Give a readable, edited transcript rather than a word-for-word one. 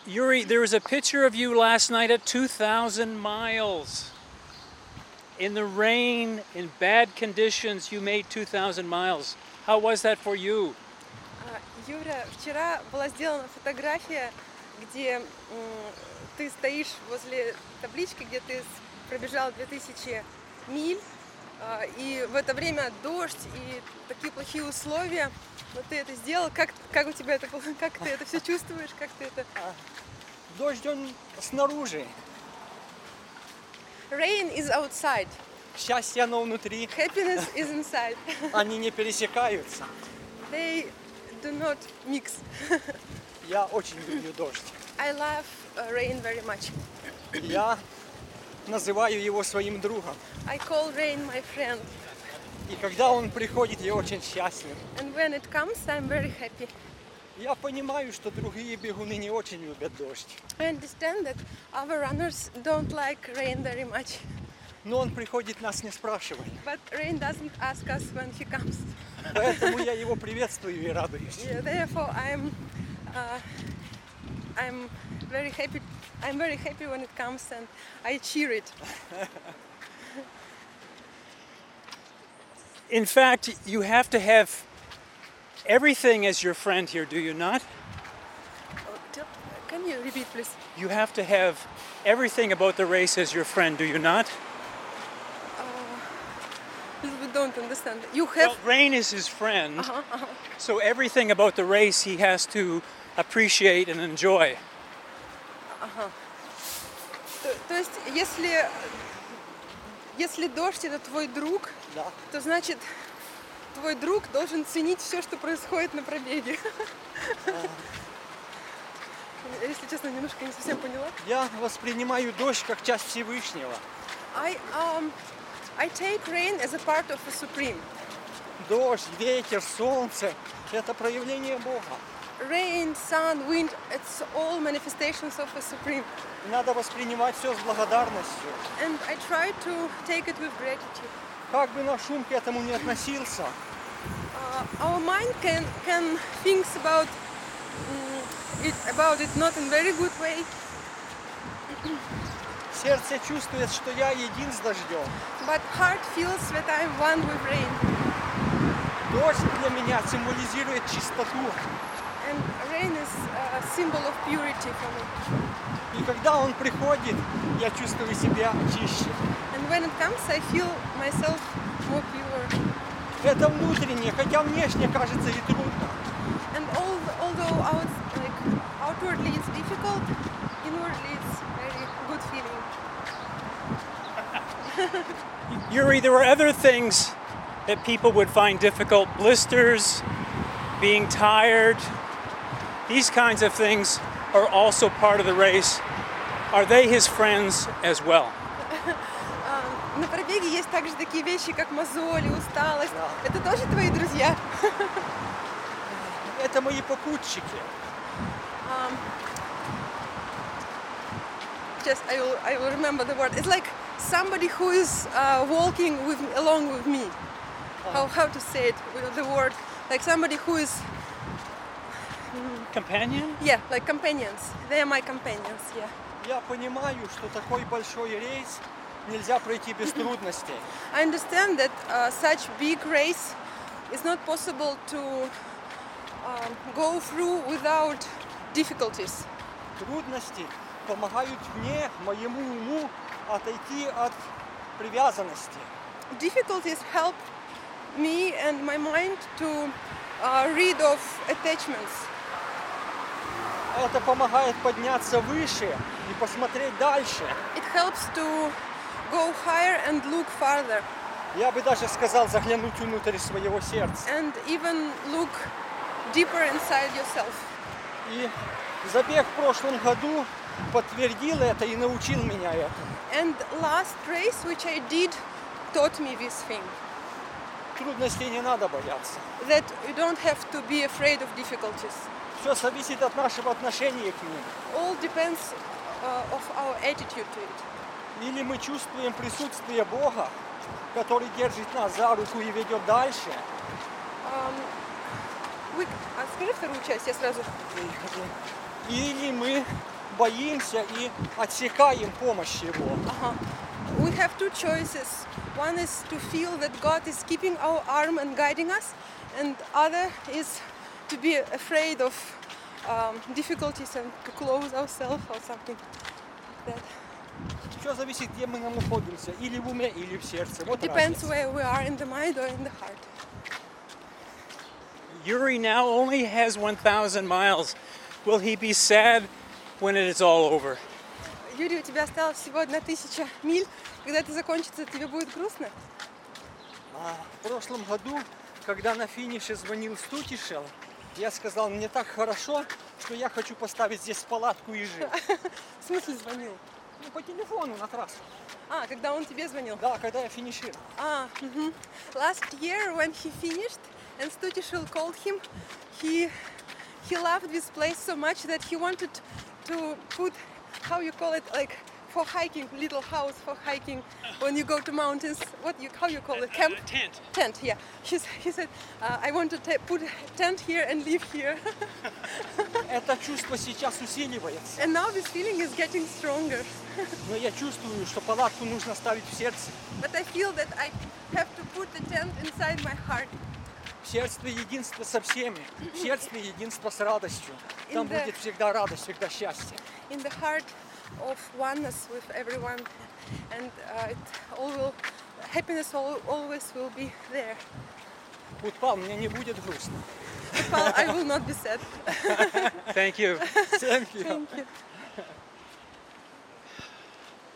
Yuri, there was a picture of you last night at 2,000 miles. In the rain, in bad conditions, you made 2,000 miles. How was that for you? Юра, вчера была сделана фотография, где ты стоишь возле таблички, где ты пробежал 2000 миль, и в это время дождь и такие плохие условия. Но ты это сделал. Как у тебя это было? Как ты это все чувствуешь? Как ты это? Дождь, он снаружи. Rain is outside. Счастье, оно внутри. Happiness is inside. Они не пересекаются. They do not mix. Я очень люблю дождь. I love rain very much. Я называю его своим другом. I call rain my friend. И когда он приходит, я очень счастлив. And when it comes, I'm very happy. Я понимаю, что другие бегуны не очень любят дождь. I understand that other runners don't like rain very much. Но он приходит, нас не спрашивая. But rain doesn't ask us when he comes. Поэтому я его приветствую и радуюсь. Yeah, therefore, I'm very happy. I'm very happy when it comes, and I cheer it. In fact, you have to have everything as your friend here, do you not? Can you repeat, please? You have to have everything about the race as your friend, do you not? We don't understand. You Well, have. Rain is his friend, so everything about the race he has to appreciate and enjoy. То есть, если дождь это твой друг, Да. то значит твой друг должен ценить все, что происходит на пробеге. Если честно, немножко не совсем поняла. Я воспринимаю дождь как часть Всевышнего. I take rain as a part of a supreme. Дождь, ветер, солнце – это проявление Бога. Rain, sun, wind, it's all manifestations of a supreme. Надо воспринимать все с благодарностью. And I try to take it with gratitude. Как бы наш ум к этому не относился, Our mind can think about it not in very good way, сердце чувствует, что я един с дождем. but heart feels that I'm one with rain. Дождь для меня символизирует чистоту. And rain is a symbol of purity for me. И когда он приходит, я чувствую себя чище. And when it comes, I feel myself more pure. Это внутреннее, хотя внешне кажется и трудно. And although outwardly it's difficult, inwardly it's very good feeling. Yuri, there were other things that people would find difficult. Blisters, being tired. These kinds of things are also part of the race. Are they his friends as well? На пробеге есть также такие вещи, как мозоли, усталость. Это тоже твои друзья? Это мои попутчики. Just I will remember the word. It's like somebody who is walking along with me. How to say it with the word? Like somebody who is Companion? like companions. They are my companions. Yeah. Я понимаю, что такой большой рейс нельзя пройти без трудностей. I understand that such big race is not possible to go through without difficulties. Трудности помогают мне, моему уму, отойти от привязанности. Difficulties help me and my mind to rid of attachments. Это помогает подняться выше и посмотреть дальше. It helps to go higher and look farther Я бы даже сказал, заглянуть внутрь своего сердца. and even look deeper inside yourself. И забег в прошлом году подтвердил это и научил меня этому. And last race which I did taught me this thing, Трудностей не надо бояться. that you don't have to be afraid of difficulties. Все зависит от нашего отношения к ним. All depends of our attitude to it. Или мы чувствуем присутствие Бога, который держит нас за руку и ведет дальше. Скажи вторую часть, я сразу. Или мы боимся и отсекаем помощь Его. We have two choices. One is to feel that God is keeping our arm and guiding us, and other is to be afraid of difficulties and to close ourselves or something like that. Все зависит, где мы находимся, или в уме, или в сердце. Вот Depends разница. where we are, in the mind or in the heart. Yuri now only has 1,000 miles. Will he be sad when it is all over? Юрий, у тебя осталось всего 1000 миль. Когда это закончится, тебе будет грустно? В прошлом году, когда на финише звонил Стутишел, я сказал, мне так хорошо, что я хочу поставить здесь палатку и жить. В смысле звонил? Ну, по телефону на трассу. Когда он тебе звонил? Да, когда я финишировал. Last year when he finished and Stutishul called him, he loved this place so much that he wanted to put, how you call it, like for hiking, little house for hiking when you go to mountains. How you call it? Camp? Tent. Tent, yeah. He said, I want to put a tent here and live here. Это чувство сейчас усиливается. And now this feeling is getting stronger. Но я чувствую, что палатку нужно ставить в сердце. But I feel that I have to put the tent inside my heart. В сердце единство со всеми. В сердце единство с радостью. Там In the- будет всегда радость, всегда счастье. In the heart of oneness with everyone, and happiness always will be there. Пал, мне не будет грустно. Well, I will not be sad. Thank you. Thank you. Thank you.